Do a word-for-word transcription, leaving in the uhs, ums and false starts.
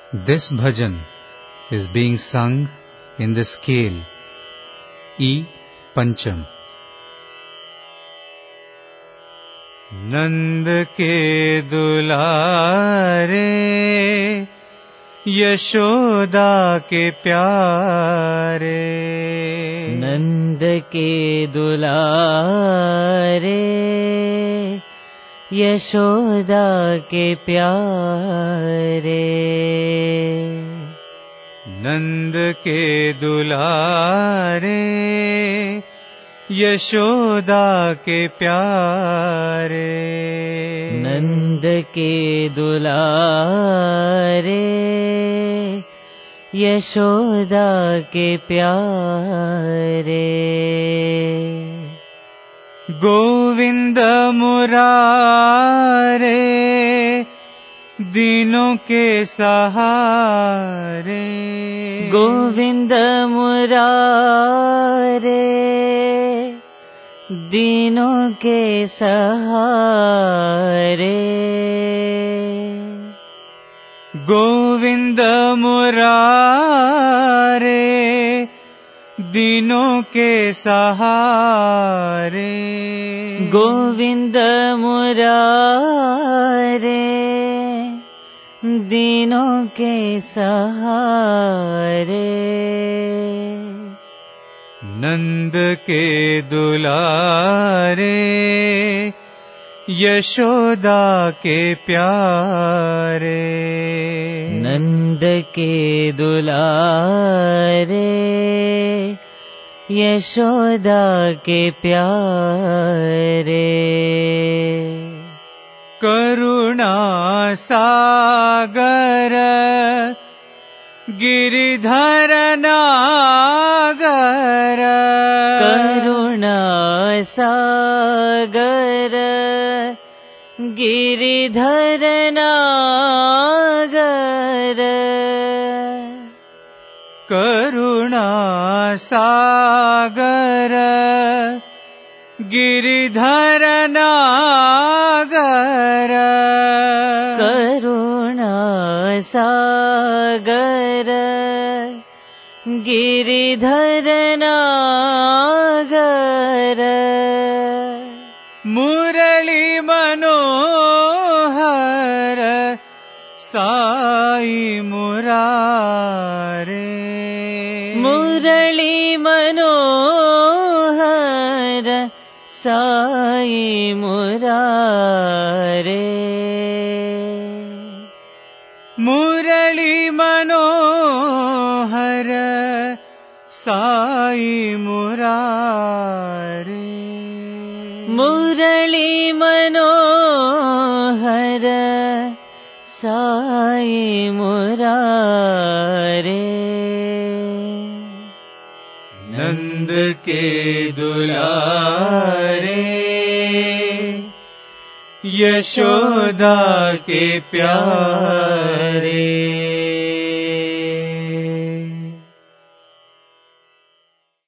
This bhajan is being sung in the scale E Pancham. नंद के दुलारे यशोदा के प्यारे, नंद के दुलारे यशोदा के प्यारे, नंद के दुलारे यशोदा के प्यारे, नंद के दुलारे यशोदा के प्यारे, गोविंद मुरारे दीनों के सहारे, गोविंद मुरारे दीनों के सहारे, गोविंद मुरारे दीनों के सहारे, गोविंद मुरारे दीनों के सहारे, नंद के दुलारे यशोदा के प्यारे, नंद के दुलारे यशोदा के प्यारे, करुणा सागर गिरिधर नागर, करुणा सागर गिरिधर नागर, करुणा सागर गिरिधर नागर, करुणा सागर गिरिधर नागर, मुरली मनोहर साई मुरारे, मुरली मनोहर साई मुरारे, मुरली मनोहर साई मुरारे, मुरली मनोहर साई मुरारे, नंद के दुलारे यशोदा के प्यारे,